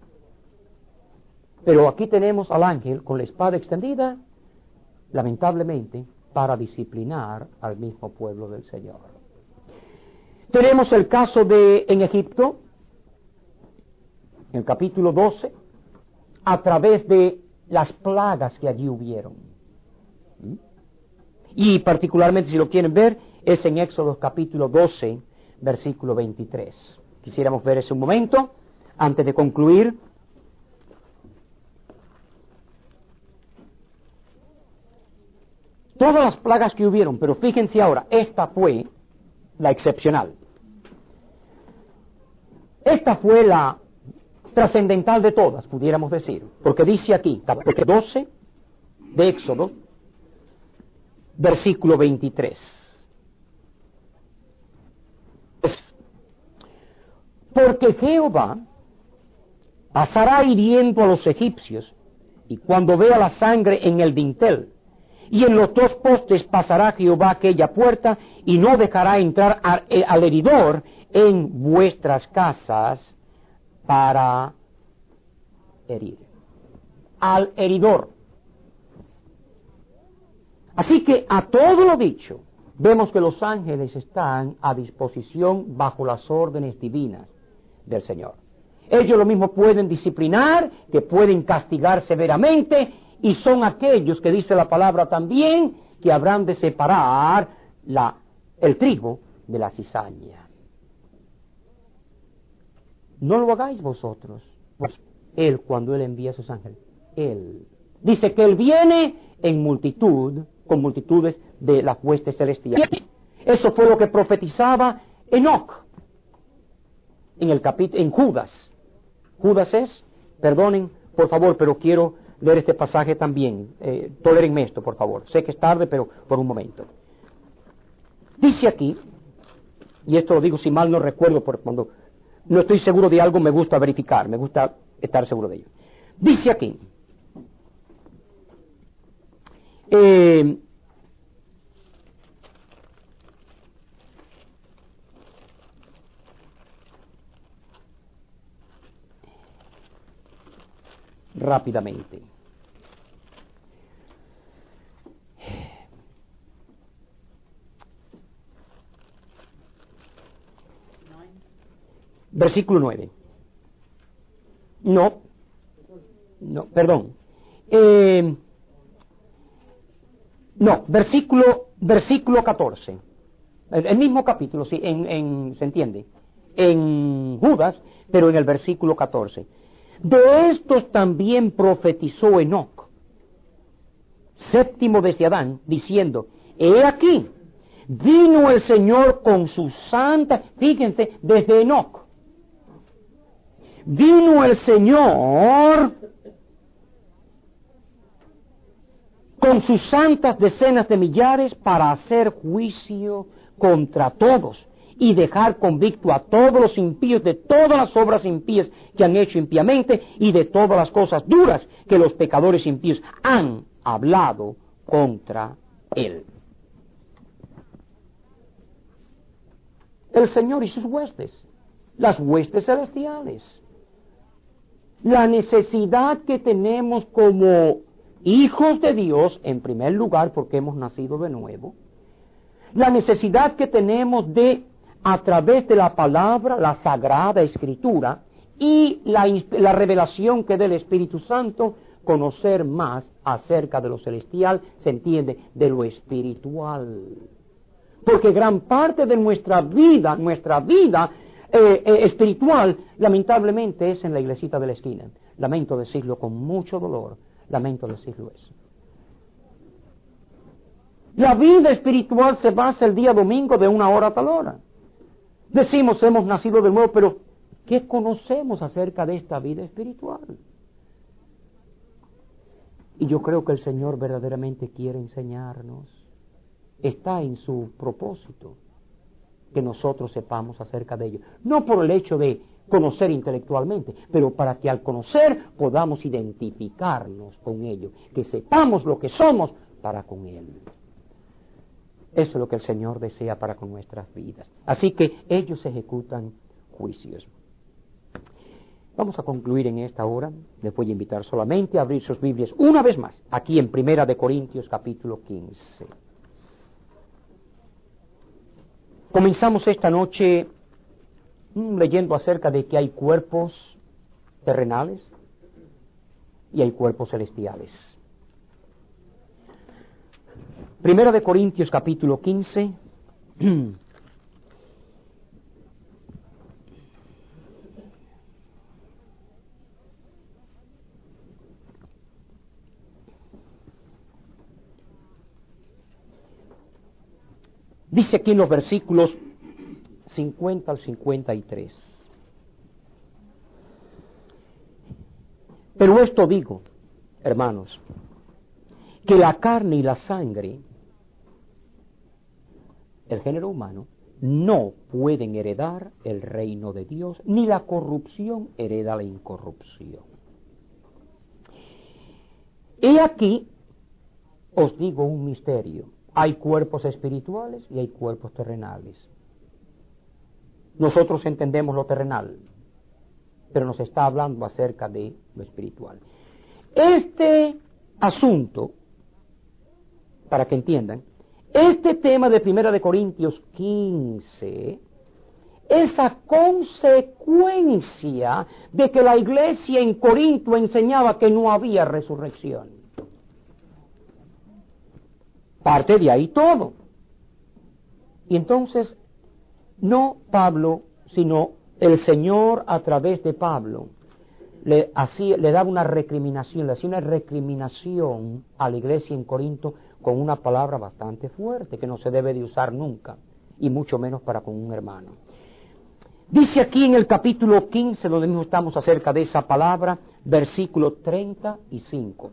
Pero aquí tenemos al ángel con la espada extendida, lamentablemente, para disciplinar al mismo pueblo del Señor. Tenemos el caso de en Egipto, en el capítulo doce, a través de las plagas que allí hubieron. ¿Mm? Y particularmente, si lo quieren ver, es en Éxodo capítulo doce, versículo veintitrés. Quisiéramos ver ese un momento, antes de concluir. Todas las plagas que hubieron, pero fíjense ahora, esta fue la excepcional. Esta fue la trascendental de todas, pudiéramos decir, porque dice aquí, capítulo doce de Éxodo, versículo veintitrés. Porque Jehová pasará hiriendo a los egipcios, y cuando vea la sangre en el dintel, y en los dos postes pasará Jehová aquella puerta, y no dejará entrar a, eh, al heridor en vuestras casas para herir. Al heridor. Así que a todo lo dicho, vemos que los ángeles están a disposición bajo las órdenes divinas del Señor. Ellos lo mismo pueden disciplinar, que pueden castigar severamente, y son aquellos que dice la palabra también, que habrán de separar la, el trigo de la cizaña. No lo hagáis vosotros. Él, cuando Él envía a sus ángeles, Él. Dice que Él viene en multitud, con multitudes de las huestes celestiales. Eso fue lo que profetizaba Enoc en el capítulo, en Judas. Judas es, perdonen, por favor, pero quiero leer este pasaje también. Eh, tolérenme esto, por favor. Sé que es tarde, pero por un momento. Dice aquí, y esto lo digo si mal no recuerdo, porque cuando no estoy seguro de algo me gusta verificar, me gusta estar seguro de ello. Dice aquí, eh, rápidamente. Versículo nueve. No, no, perdón. Eh, no, versículo, versículo catorce. El, el mismo capítulo, sí, en, en, ¿se entiende? En Judas, pero en el versículo catorce. De estos también profetizó Enoc, séptimo desde Adán, diciendo, he aquí, vino el Señor con su santa, fíjense, desde Enoc, vino el Señor con sus santas decenas de millares para hacer juicio contra todos y dejar convicto a todos los impíos de todas las obras impías que han hecho impíamente y de todas las cosas duras que los pecadores impíos han hablado contra él. El Señor y sus huestes, las huestes celestiales. La necesidad que tenemos como hijos de Dios, en primer lugar porque hemos nacido de nuevo, la necesidad que tenemos de, a través de la palabra, la Sagrada Escritura y la, la revelación que da el Espíritu Santo, conocer más acerca de lo celestial, se entiende, de lo espiritual. Porque gran parte de nuestra vida, nuestra vida eh, eh, espiritual, lamentablemente es en la iglesita de la esquina. Lamento decirlo con mucho dolor, lamento decirlo eso. La vida espiritual se basa el día domingo de una hora a tal hora. Decimos hemos nacido de nuevo, pero ¿qué conocemos acerca de esta vida espiritual? Y yo creo que el Señor verdaderamente quiere enseñarnos. Está en su propósito que nosotros sepamos acerca de ello. No por el hecho de conocer intelectualmente, pero para que al conocer podamos identificarnos con ello, que sepamos lo que somos para con Él. Eso es lo que el Señor desea para con nuestras vidas. Así que ellos ejecutan juicios. Vamos a concluir en esta hora. Les voy a invitar solamente a abrir sus Biblias una vez más, aquí en Primera de Corintios capítulo quince. Comenzamos esta noche mmm, leyendo acerca de que hay cuerpos terrenales y hay cuerpos celestiales. Primera de Corintios capítulo quince. Dice aquí en los versículos cincuenta al cincuenta y tres. Pero esto digo, hermanos, que la carne y la sangre, el género humano, no pueden heredar el reino de Dios, ni la corrupción hereda la incorrupción. He aquí, os digo un misterio. Hay cuerpos espirituales y hay cuerpos terrenales. Nosotros entendemos lo terrenal, pero nos está hablando acerca de lo espiritual. Este asunto, para que entiendan, este tema de Primera de Corintios quince es a consecuencia de que la iglesia en Corinto enseñaba que no había resurrección. Parte de ahí todo. Y entonces no Pablo, sino el Señor a través de Pablo, le, hacía, le daba una recriminación, le hacía una recriminación a la iglesia en Corinto con una palabra bastante fuerte que no se debe de usar nunca, y mucho menos para con un hermano. Dice aquí en el capítulo quince, donde mismo estamos acerca de esa palabra, versículo treinta y cinco.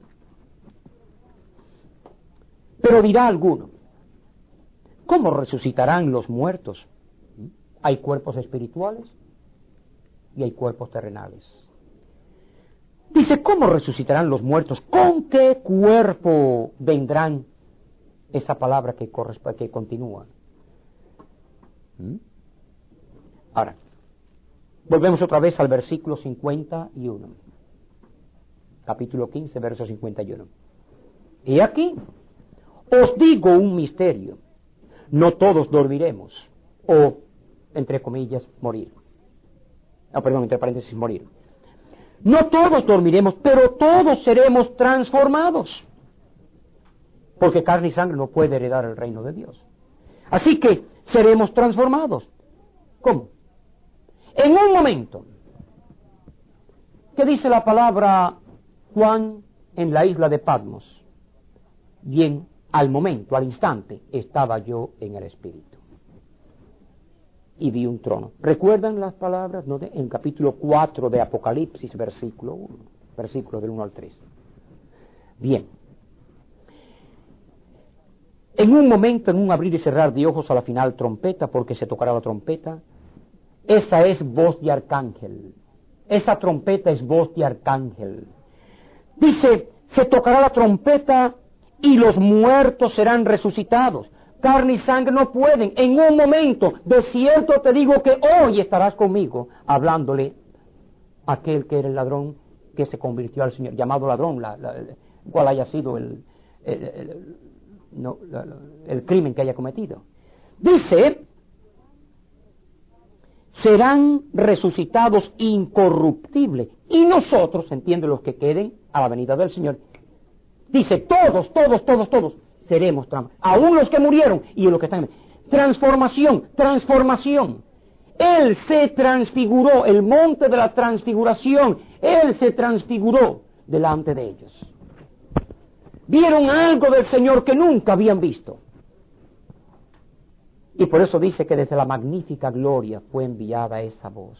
Pero dirá alguno, ¿cómo resucitarán los muertos? Hay cuerpos espirituales y hay cuerpos terrenales. Dice, ¿cómo resucitarán los muertos? ¿Con qué cuerpo vendrán? Esa palabra que, corresp- que continúa. ¿Mm? Ahora, volvemos otra vez al versículo cincuenta y uno. Capítulo quince, verso cincuenta y uno. Y aquí, os digo un misterio. No todos dormiremos, o, entre comillas, morir. Ah, perdón, entre paréntesis, morir. No todos dormiremos, pero todos seremos transformados. Porque carne y sangre no puede heredar el reino de Dios. Así que seremos transformados. ¿Cómo? En un momento. ¿Qué dice la palabra Juan en la isla de Patmos? Bien, al momento, al instante, estaba yo en el Espíritu. Y vi un trono. ¿Recuerdan las palabras? ¿No? En capítulo cuatro de Apocalipsis, versículo uno. Versículo del uno al tres. Bien. En un momento, en un abrir y cerrar de ojos, a la final trompeta, porque se tocará la trompeta. Esa es voz de arcángel. Esa trompeta es voz de arcángel. Dice, se tocará la trompeta y los muertos serán resucitados. Carne y sangre no pueden. En un momento, de cierto te digo que hoy estarás conmigo, hablándole a aquel que era el ladrón que se convirtió al Señor, llamado ladrón, la, la, el, cual haya sido el, el, el, no, la, la, el crimen que haya cometido. Dice, serán resucitados incorruptibles. Y nosotros, entiende, los que queden a la venida del Señor, dice, todos, todos, todos, todos, seremos transformados. Aún los que murieron y los que están. Transformación, transformación. Él se transfiguró, el monte de la transfiguración, Él se transfiguró delante de ellos. Vieron algo del Señor que nunca habían visto. Y por eso dice que desde la magnífica gloria fue enviada esa voz.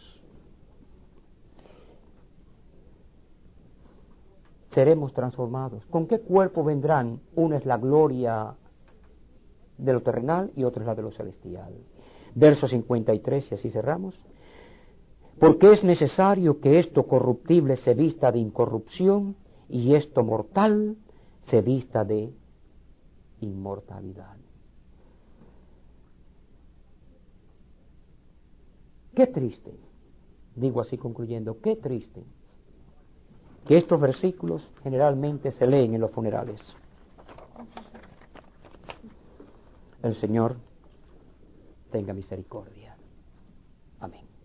Seremos transformados. ¿Con qué cuerpo vendrán? Una es la gloria de lo terrenal y otra es la de lo celestial. Verso cincuenta y tres, y así cerramos. Porque es necesario que esto corruptible se vista de incorrupción y esto mortal se vista de inmortalidad. Qué triste, digo así concluyendo, qué triste que estos versículos generalmente se leen en los funerales. El Señor tenga misericordia. Amén.